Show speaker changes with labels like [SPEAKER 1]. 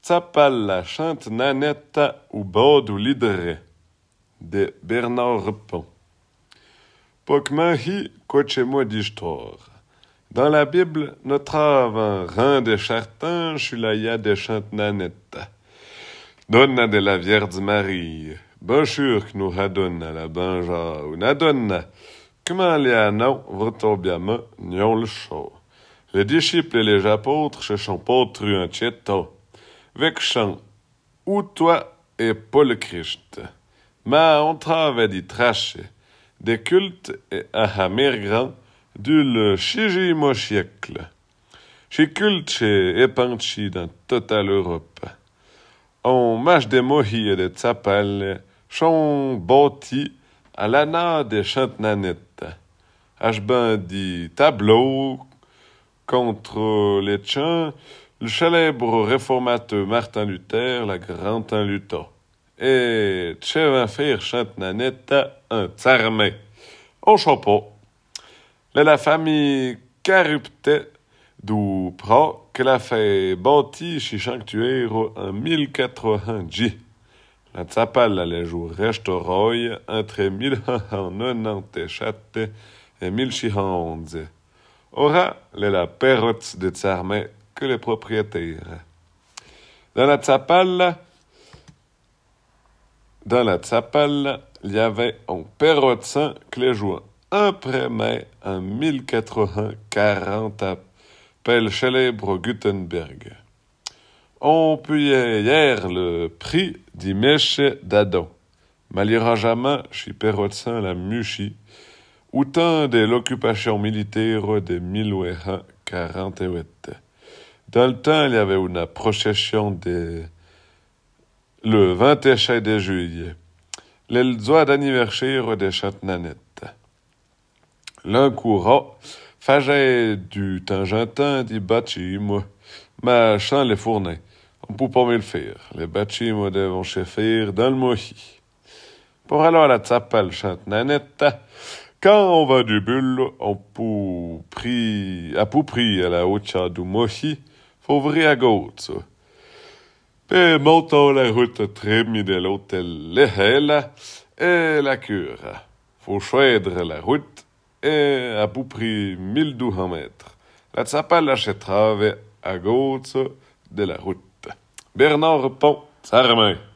[SPEAKER 1] Tzapalla chante nanetta ou bod ou lidere de Bernard Repon. Pokmahi kochemo d'histoire. Dans la Bible, notre un rein de chartin chulaya de chante nanetta. Donna de la Vierge Marie. Bonjour que nous hadonna la banja ou nadonna. Comment les non vrtobiama nion le show. Les disciples et les apôtres se sont potru un chetto. Vec chant, ou toi et Paul Christ. Ma on travaille dit traché. Des cultes et ahamir grand du le chigimo siècle. Chez culte chez épanchi dans totale Europe. On mâche des mohis et des tzapal, chon bâti à l'ana des chantnanettes. Ashben dit tableau contre les chants, le célèbre réformateur Martin Luther, la grand Luther. Et tchevin faire chantnanetta un tsarmé. On chapeau. La famille carupte d'où pro que la fait bâti chez sanctuaire en 1080. La tzapal les jours restauroi entre 1197 et 1611. Ora, la perrotte de tsarmé que les propriétaires. Dans la tzapal, il y avait un perrotte que les jours après mai en 1440 appelle célèbre Gutenberg. On payait hier le prix du mèche d'Adam. Malheureusement, chez Perrotsin la Muchi, autant de l'occupation militaire de 1848. Dans le temps, il y avait une procession le 21 juillet, le joie d'anniversaire de Chantnanet. L'un courant, faisait du tangentin des bâtiments, mais sans les fourner. On ne peut pas mieux le faire. Les bâtiments devront se faire dans le mohi. Pour aller à la tzapal Chantnanetta, quand on va du bulle, on peut prier à la hauteur du mohi, faut ouvrir à gauche. Puis montons la route très de l'hôtel Lehela et la cure. Faut choisir la route et à peu près 1200 mètres. La tzapal achètera à gauche de la route. Bernard Repon, Sarmain.